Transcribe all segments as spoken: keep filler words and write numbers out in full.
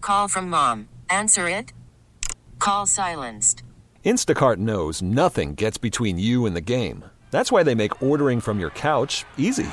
call from mom. Answer it. Call silenced. Instacart knows nothing gets between you and the game. That's why they make ordering from your couch easy.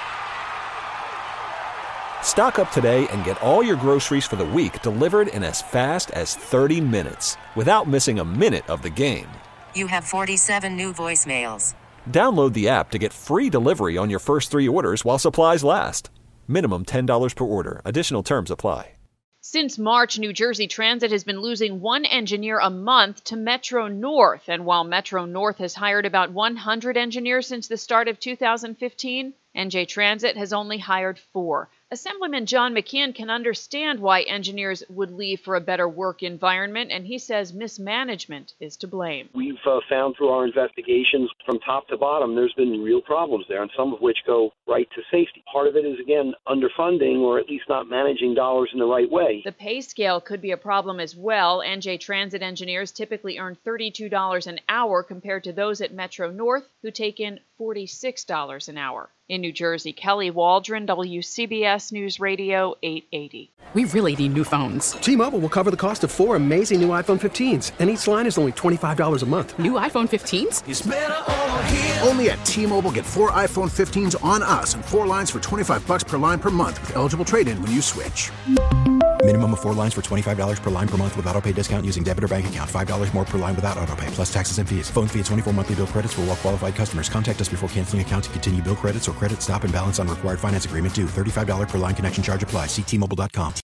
Stock up today and get all your groceries for the week delivered in as fast as thirty minutes without missing a minute of the game. You have forty-seven new voicemails. Download the app to get free delivery on your first three orders while supplies last. Minimum ten dollars per order. Additional terms apply. Since March, New Jersey Transit has been losing one engineer a month to Metro North. And while Metro North has hired about one hundred engineers since the start of two thousand fifteen, N J Transit has only hired four. Assemblyman John McKeon can understand why engineers would leave for a better work environment, and he says mismanagement is to blame. We've uh, found through our investigations from top to bottom there's been real problems there, and some of which go right to safety. Part of it is, again, underfunding or at least not managing dollars in the right way. The pay scale could be a problem as well. N J Transit engineers typically earn thirty-two dollars an hour compared to those at Metro North who take in forty-six dollars an hour. In New Jersey, Kelly Waldron, W C B S News Radio eight eighty. We really need new phones. T-Mobile will cover the cost of four amazing new iPhone fifteens, and each line is only twenty-five dollars a month. New iPhone fifteens? It's better over here. Only at T-Mobile, get four iPhone fifteens on us and four lines for twenty-five dollars per line per month with eligible trade-in when you switch. Minimum of four lines for twenty-five dollars per line per month with autopay discount using debit or bank account. five dollars more per line without autopay, plus taxes and fees. Phone fee at twenty-four monthly bill credits for well-qualified customers. Contact us before canceling account to continue bill credits or credit stop and balance on required finance agreement due. thirty-five dollars per line connection charge applies. See T Mobile dot com.